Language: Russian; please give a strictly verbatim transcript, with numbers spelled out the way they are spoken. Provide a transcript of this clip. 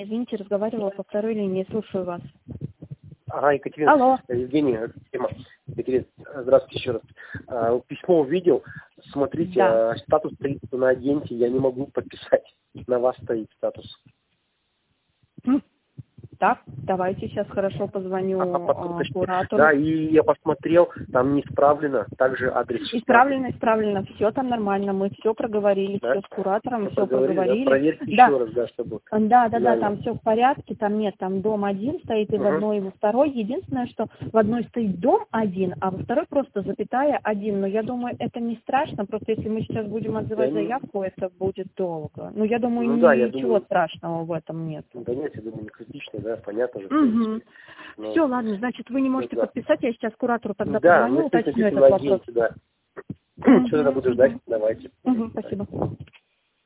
извините, разговаривала по второй линии, слушаю вас. Ага, Екатерина, Алло. Евгения, Тима. Екатерина, здравствуйте еще раз. А, письмо увидел, смотрите, Да. а, статус стоит на агенте, я не могу подписать. На вас стоит статус. М. Так, давайте сейчас хорошо позвоню Ага, а, потом уточните. куратору. Да, и я посмотрел, там не исправлено, также адрес шестнадцать. Исправлено, исправлено, все там нормально, мы все проговорили, Да? все с куратором, Всё все проговорили, проговорили. да? Проверьте Да. еще раз, да, чтобы Да, да, да, финально. там все в порядке, там нет, там дом один стоит и в Угу. одной, и во второй. Единственное, что в одной стоит дом один, а во второй просто запятая один. Но я думаю, это не страшно, просто если мы сейчас будем отзывать Да, заявку, это будет долго. Ну, я думаю, ну да, я ничего думаю, страшного в этом нет. да нет, я думаю, не критично, да, понятно же, в Угу. принципе. Но, Все, ладно, значит, вы не ну можете да. подписать, я сейчас куратору тогда Да, позвоню, ну, стоит уточню написано этот на вопрос. агенте, да. Что тогда Угу, буду угу. ждать? Давайте. Угу, спасибо.